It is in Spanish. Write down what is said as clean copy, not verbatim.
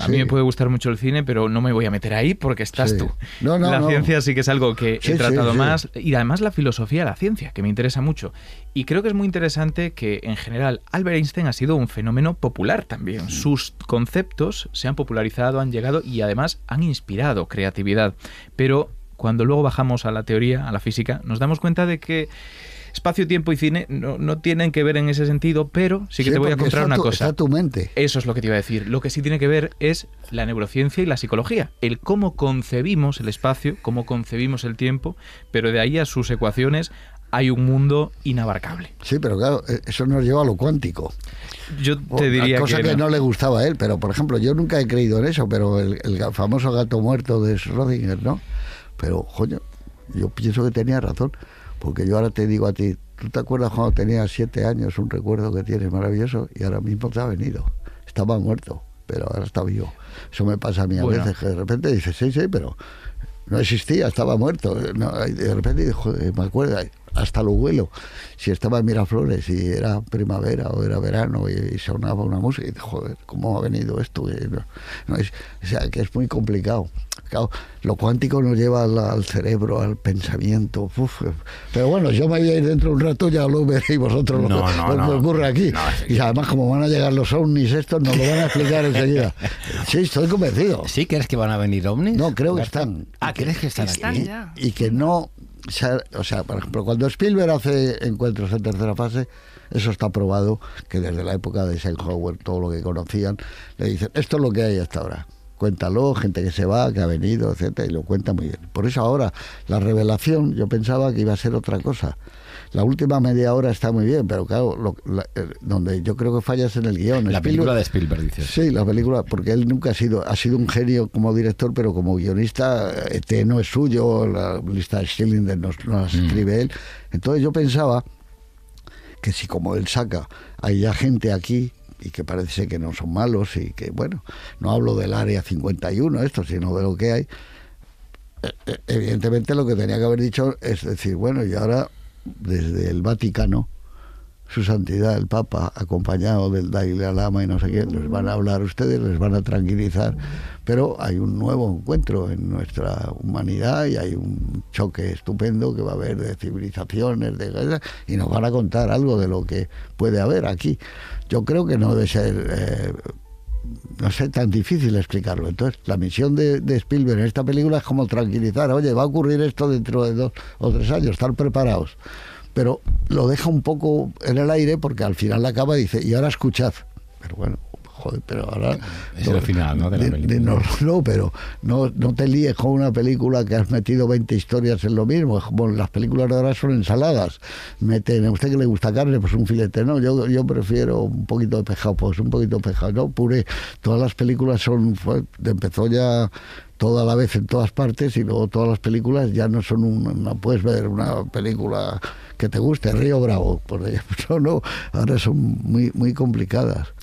A mí me puede gustar mucho el cine, pero no me voy a meter ahí porque estás tú. La ciencia sí que es algo que he tratado más. Y además la filosofía de la ciencia, que me interesa mucho. Y creo que es muy interesante que, en general, Albert Einstein ha sido un fenómeno popular también. Sus conceptos se han popularizado, han llegado y además han inspirado creatividad. Pero cuando luego bajamos a la teoría, a la física, nos damos cuenta de que espacio, tiempo y cine no tienen que ver en ese sentido, pero sí que te voy a contar una cosa. Está tu mente. Eso es lo que te iba a decir. Lo que sí tiene que ver es la neurociencia y la psicología. El cómo concebimos el espacio, cómo concebimos el tiempo, pero de ahí a sus ecuaciones hay un mundo inabarcable. Sí, pero claro, eso nos lleva a lo cuántico. Yo te diría cosa que no le gustaba a él, pero por ejemplo, yo nunca he creído en eso, pero el famoso gato muerto de Schrödinger, ¿no? Pero, coño, yo pienso que tenía razón. Porque yo ahora te digo a ti, ¿tú te acuerdas cuando tenías 7 años, un recuerdo que tienes maravilloso? Y ahora mismo te ha venido. Estaba muerto, pero ahora está vivo. Eso me pasa a mí a veces, que de repente dices, sí, pero no existía, estaba muerto. No, y de repente, joder, me acuerdo, hasta lo huelo. Si estaba en Miraflores y era primavera o era verano y sonaba una música, y joder, ¿cómo ha venido esto? O sea, que es muy complicado. Claro, lo cuántico nos lleva al cerebro, al pensamiento. Pero bueno, yo me voy a ir dentro de un rato, ya lo veréis vosotros lo que ocurre aquí. Y además, como van a llegar los ovnis estos, nos lo van a explicar enseguida. Sí, estoy convencido. ¿Sí crees que van a venir ovnis? No, creo que están. ¿Crees que están aquí? Y que no... O sea, por ejemplo, cuando Spielberg hace encuentros en tercera fase, eso está probado, que desde la época de Eisenhower, todo lo que conocían, le dicen, esto es lo que hay hasta ahora. Cuéntalo, gente que se va, que ha venido, etcétera, y lo cuenta muy bien. Por eso ahora, la revelación, yo pensaba que iba a ser otra cosa. La última media hora está muy bien, pero claro, donde yo creo que falla es en el guión. La película de Spielberg, dices. Sí, la película, porque él nunca ha sido un genio como director, pero como guionista, no es suyo, la lista de Schindler no la escribe él. Entonces yo pensaba que si como él saca, hay ya gente aquí, y que parece que no son malos, y que, bueno, no hablo del Área 51, sino de lo que hay, evidentemente lo que tenía que haber dicho es decir, bueno, y ahora desde el Vaticano, su santidad, el Papa, acompañado del Dalai Lama y no sé qué, les van a hablar ustedes, les van a tranquilizar, pero hay un nuevo encuentro en nuestra humanidad y hay un choque estupendo que va a haber de civilizaciones, y nos van a contar algo de lo que puede haber aquí. Yo creo que no debe ser... no sé, tan difícil explicarlo. Entonces, la misión de Spielberg en esta película es como tranquilizar, oye, va a ocurrir esto dentro de 2 o 3 años, estar preparados. Pero lo deja un poco en el aire porque al final la acaba y dice, y ahora escuchad. Pero bueno, joder, pero ahora... Es el final, ¿no?, de la película. No, pero no te líes con una película que has metido 20 historias en lo mismo. Como las películas de ahora son ensaladas. Meten, a usted que le gusta carne, pues un filete. No, yo prefiero un poquito de pescado, pues un poquito de pescado. No, puré. Todas las películas empezó ya toda la vez en todas partes, y luego todas las películas ya no son no puedes ver una película que te guste, Río Bravo, por ejemplo, no, ahora son muy, muy complicadas.